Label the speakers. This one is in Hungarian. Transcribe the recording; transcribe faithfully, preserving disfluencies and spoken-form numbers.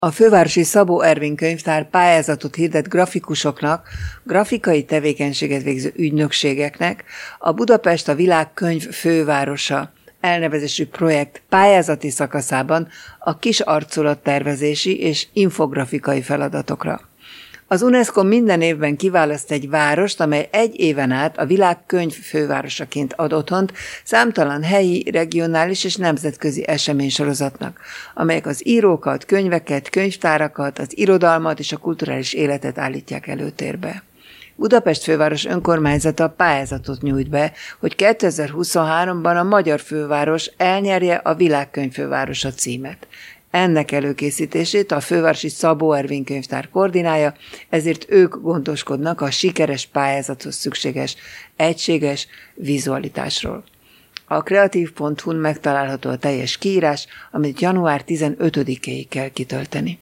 Speaker 1: A Fővárosi Szabó Ervin Könyvtár pályázatot hirdet grafikusoknak, grafikai tevékenységet végző ügynökségeknek a Budapest a világ könyv fővárosa elnevezésű projekt pályázati szakaszában a kis arculattervezési és infografikai feladatokra. Az UNESCO minden évben kiválaszt egy várost, amely egy éven át a világ könyv fővárosaként ad otthont számtalan helyi, regionális és nemzetközi eseménysorozatnak, amelyek az írókat, könyveket, könyvtárakat, az irodalmat és a kulturális életet állítják előtérbe. Budapest főváros önkormányzata pályázatot nyújt be, hogy kétezer-huszonháromban a magyar főváros elnyerje a világkönyv fővárosa címet. Ennek előkészítését a Fővárosi Szabó Ervin Könyvtár koordinálja, ezért ők gondoskodnak a sikeres pályázathoz szükséges egységes vizualitásról. A kreatív pont hu-n megtalálható a teljes kiírás, amit január tizenötödikéig kell kitölteni.